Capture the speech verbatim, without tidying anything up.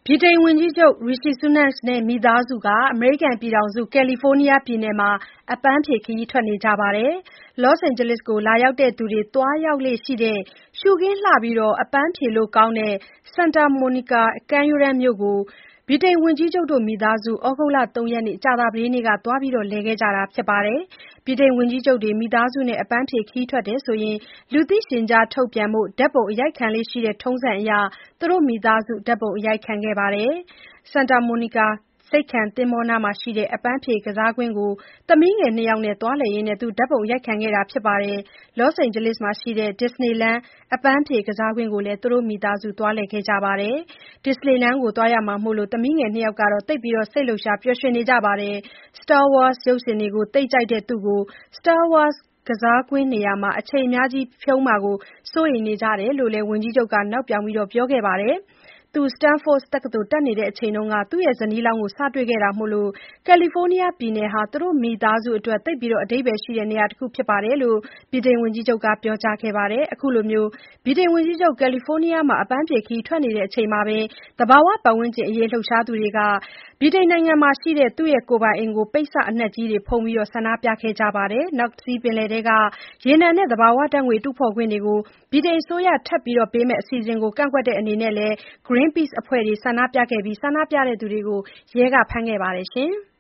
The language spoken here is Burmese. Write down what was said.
ဗြိတိန်ဝန်ကြီးချုပ် Rishi Sunak နဲ့ မိသားစုဟာ အမေရိကန်ပြည်ထောင်စု ကယ်လီဖိုးနီးယားပြည်နယ်မှာ အပန်းဖြေခရီးထွက်နေကြပါတယ်။ Los Angeles ကို လာရောက်သူတွေ သွားရောက်လေ့ရှိတဲ့ ရှုခင်းလှပြီး အပန်းဖြေလို့ကောင်းတဲ့ Santa Monica ကမ်းရိုးတန်းမြို့ကို ဗြိတိန်ဝန်ကြီးချုပ် မိသားစု သြဂုတ်လ ၃ ရက် ကြာသပတေးနေ့က သွားရောက်လည်ခဲ့ကြတာပါ။ ဗြိတိန်ဝန်ကြီးချုပ်တွေ မိသားစုနဲ့ အပန်းဖြေခရီးထွက်ရင် လူသိရှင်ကြားထုတ်ပြန်ဖို့ ဓာတ်ပုံအရိုက်ခံလေ့ရှိတဲ့ ထုံးစံအရ သူတို့မိသားစု ဓာတ်ပုံအရိုက်ခံခဲ့ပါတယ်။ Santa Monica ဆိပ်ခံသင်္ဘောနားမှာရှိတဲ့ အပန်းဖြေကစားကွင်းကို သမီးငယ် နှစ် ယောက်နဲ့ သွားလည်ရင်း ဓာတ်ပုံအရိုက်ခံခဲ့တာပါ။ Los Angeles မှာရှိတဲ့ Disneyland အပန်းဖြေကစားကွင်းကိုလည်း သူတို့မိသားစု သွားလည်ခဲ့ကြပါတယ်။ Disneyland ကို သွားရမှာမို့ သမီးငယ် နှစ် ယောက်ကတော့ သိပ်စိတ်လှုပ်ရှား ပျော်ရွှင်နေကြပါတယ်။ Star Wars ရုပ်ရှင်တွေကို သိပ်ကြိုက်တဲ့ သူ့ကို Star Wars ကစားကွင်းနေရာမှာ အချိန်အများကြီးဖြုန်းမှာ စိုးရိမ်နေကြတယ်လို့လည်း ဝန်ကြီးချုပ်က နောက်ပြောင်ပြောခဲ့ပါတယ်။ သူ Stanford တက္ကသိုလ်တက်နေချိန်က သူ့ဇနီးလောင်းကို စတွေ့ခဲ့တာမို့ ကယ်လီဖိုးနီးယားပြည်နယ်ဟာ သူတို့မိသားစုအတွက် သိပ်အဓိပ္ပါယ်ရှိတဲ့ နေရာတခုဖြစ်တယ်လို့ ဗြိတိန်ဝန်ကြီးချုပ်က ပြောကြားခဲ့ပါတယ်။ အခုလို ဗြိတိန်ဝန်ကြီးချုပ် ကယ်လီဖိုးနီးယားမှာ အပန်းဖြေခရီးထွက်နေချိန်မှာပဲ သဘာဝပတ်ဝန်းကျင်အရေး လှုပ်ရှားသူတွေက ဗြိတိန်နိုင်ငံမှာရှိတဲ့ သူ့ကိုယ်ပိုင်အိမ်ကို ပိတ်စအနက်ကြီးတွေ ဖုံးပြီး ဆန္ဒပြခဲ့ကြပါတယ်။ North Sea ပင်လယ်ထဲက ရေနံနဲ့ သဘာဝဓာတ်ငွေ့ တူးဖော်ခွင့်တွေကို ဗြိတိန်အစိုးရ ထပ်ပေးမယ့် အစီအစဉ်ကို ကန့်ကွက်တဲ့အနေနဲ့ Greenpeace အဖွဲ့တွေက ဆန္ဒပြခဲ့ပြီး ဆန္ဒပြသူတွေကို ရဲက ဖမ်းဆီးခဲ့ပါတယ်။